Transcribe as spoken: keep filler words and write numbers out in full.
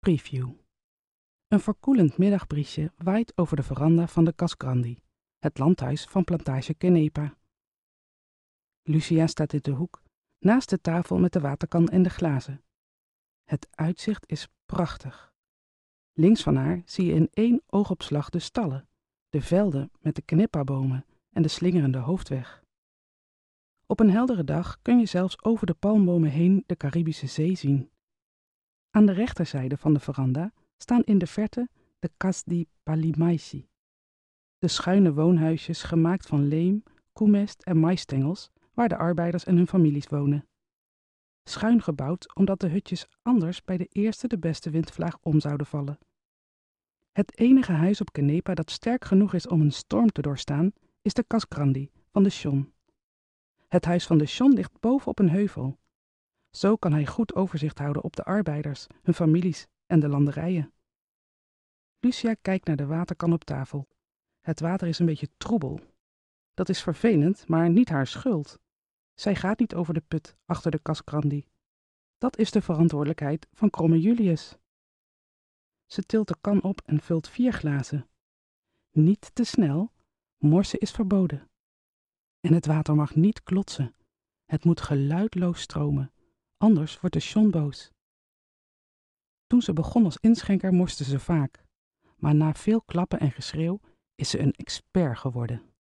Preview. Een verkoelend middagbriesje waait over de veranda van de Casgrandi, het landhuis van plantage Kenepa. Lucia staat in de hoek, naast de tafel met de waterkan en de glazen. Het uitzicht is prachtig. Links van haar zie je in één oogopslag de stallen, de velden met de Kenepa-bomen en de slingerende hoofdweg. Op een heldere dag kun je zelfs over de palmbomen heen de Caribische Zee zien. Aan de rechterzijde van de veranda staan in de verte de Cas di Palimaisi, de schuine woonhuisjes gemaakt van leem, koemest en maisstengels waar de arbeiders en hun families wonen. Schuin gebouwd omdat de hutjes anders bij de eerste de beste windvlaag om zouden vallen. Het enige huis op Kenepa dat sterk genoeg is om een storm te doorstaan is de Casgrandi van de Shon. Het huis van de Shon ligt boven op een heuvel. Zo kan hij goed overzicht houden op de arbeiders, hun families en de landerijen. Lucia kijkt naar de waterkan op tafel. Het water is een beetje troebel. Dat is vervelend, maar niet haar schuld. Zij gaat niet over de put achter de Casgrandi. Dat is de verantwoordelijkheid van Kromme Julius. Ze tilt de kan op en vult vier glazen. Niet te snel, morsen is verboden. En het water mag niet klotsen. Het moet geluidloos stromen, anders wordt de Shon boos. Toen ze begon als inschenker morste ze vaak, maar na veel klappen en geschreeuw is ze een expert geworden.